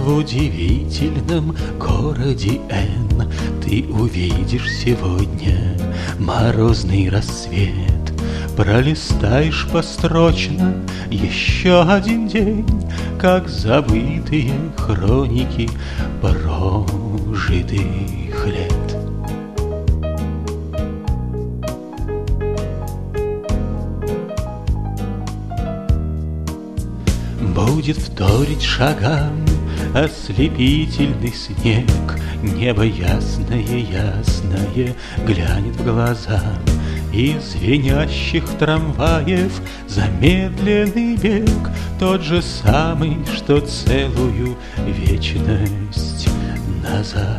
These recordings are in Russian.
В удивительном городе Н ты увидишь сегодня морозный рассвет. Пролистаешь построчно еще один день, как забытые хроники прожитых лет. Будет вторить шагам ослепительный снег, небо ясное, ясное глянет в глаза. Из звенящих трамваев замедленный бег, тот же самый, что целую вечность назад.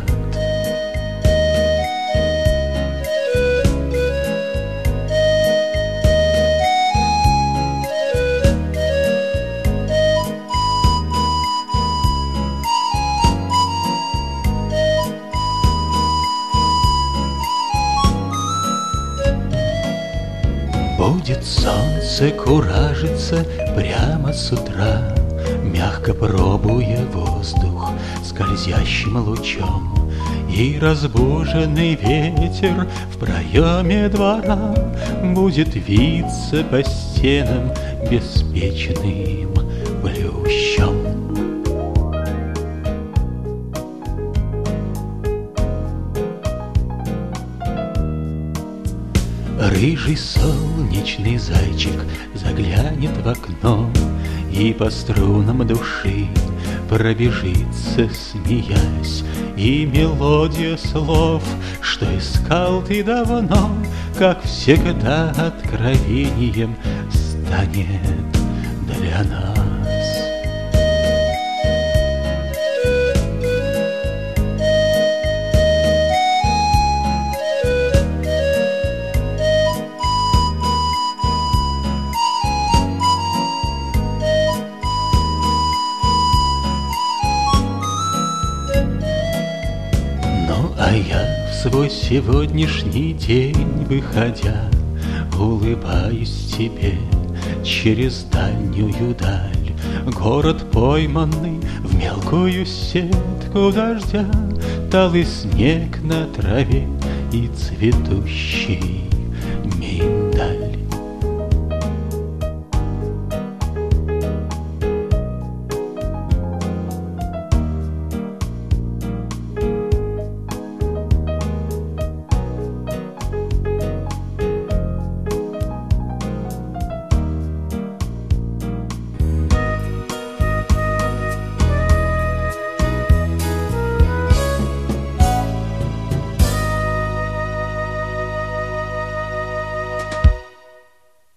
Будет солнце куражиться прямо с утра, мягко пробуя воздух скользящим лучом. И разбуженный ветер в проеме двора будет виться по стенам беспечным плющом. Рыжий солнечный зайчик заглянет в окно и по струнам души пробежится, смеясь. И мелодия слов, что искал ты давно, как всегда откровением станет для нас. А я в свой сегодняшний день выходя, улыбаюсь тебе через дальнюю даль. Город, пойманный в мелкую сетку дождя, талый снег на траве и цветущий